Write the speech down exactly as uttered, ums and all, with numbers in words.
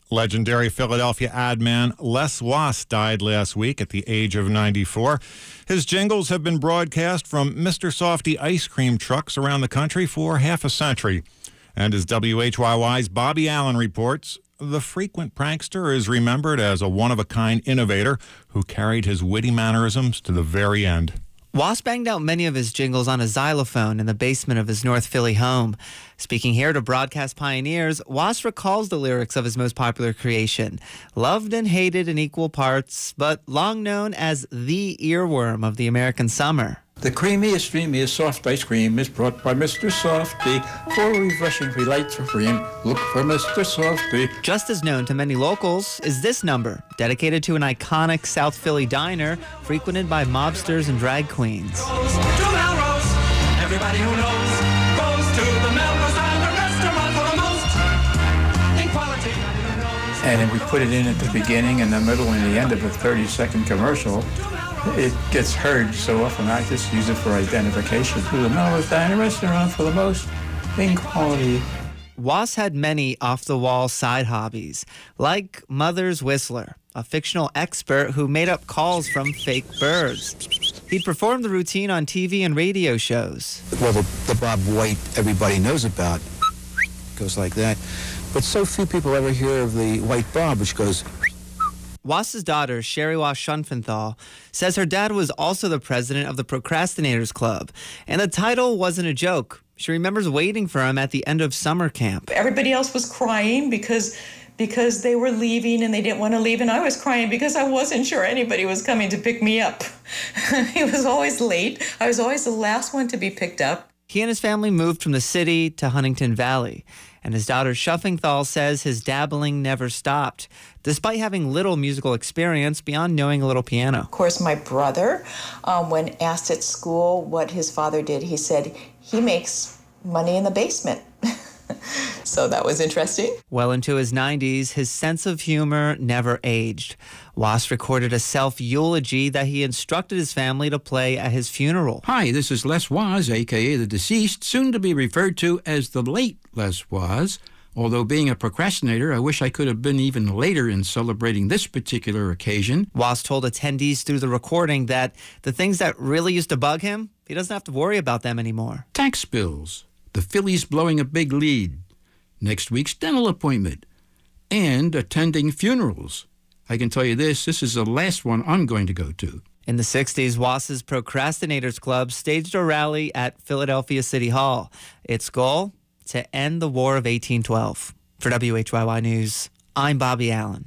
Legendary Philadelphia ad man Les Wass died last week at the age of ninety-four. His jingles have been broadcast from Mister Softee ice cream trucks around the country for half a century. And as W H Y Y's Bobby Allen reports, the frequent prankster is remembered as a one-of-a-kind innovator who carried his witty mannerisms to the very end. Wass banged out many of his jingles on a xylophone in the basement of his North Philly home. Speaking here to broadcast pioneers, Wass recalls the lyrics of his most popular creation. Loved and hated in equal parts, but long known as the earworm of the American summer. The creamiest, dreamiest soft ice cream is brought by Mister Softee. For refreshing delights of cream, look for Mister Softee. Just as known to many locals is this number, dedicated to an iconic South Philly diner frequented by mobsters and drag queens. Goes to Melrose. Everybody who knows goes to the Melrose Diner restaurant for the most in quality. And then we put it in at the beginning and the middle and the end of a thirty-second commercial. It gets heard so often, I just use it for identification. To the Melrose Diner restaurant for the most in quality. Wass had many off-the-wall side hobbies, like Mother's Whistler, a fictional expert who made up calls from fake birds. He'd perform the routine on T V and radio shows. Well, the, the Bob White everybody knows about goes like that, but so few people ever hear of the White Bob, which goes... Wass's daughter, Sherry Wass Schoenfenthal, says her dad was also the president of the Procrastinators Club, and the title wasn't a joke. She remembers waiting for him at the end of summer camp. Everybody else was crying because because they were leaving and they didn't want to leave, and I was crying because I wasn't sure anybody was coming to pick me up. He was always late. I was always the last one to be picked up. He and his family moved from the city to Huntington Valley, and his daughter Schoenfenthal says his dabbling never stopped, despite having little musical experience beyond knowing a little piano. Of course, my brother, um, when asked at school what his father did, he said he makes money in the basement. So that was interesting. Well into his nineties, his sense of humor never aged. Wass recorded a self-eulogy that he instructed his family to play at his funeral. Hi, this is Les Wass, a k a the deceased, soon to be referred to as the late Les Wass. Although being a procrastinator, I wish I could have been even later in celebrating this particular occasion. Wass told attendees through the recording that the things that really used to bug him, he doesn't have to worry about them anymore. Tax bills, the Phillies blowing a big lead, next week's dental appointment, and attending funerals. I can tell you this, this is the last one I'm going to go to. In the sixties, Wass's Procrastinators Club staged a rally at Philadelphia City Hall. Its goal? To end the War of eighteen twelve. For W H Y Y News, I'm Bobby Allen.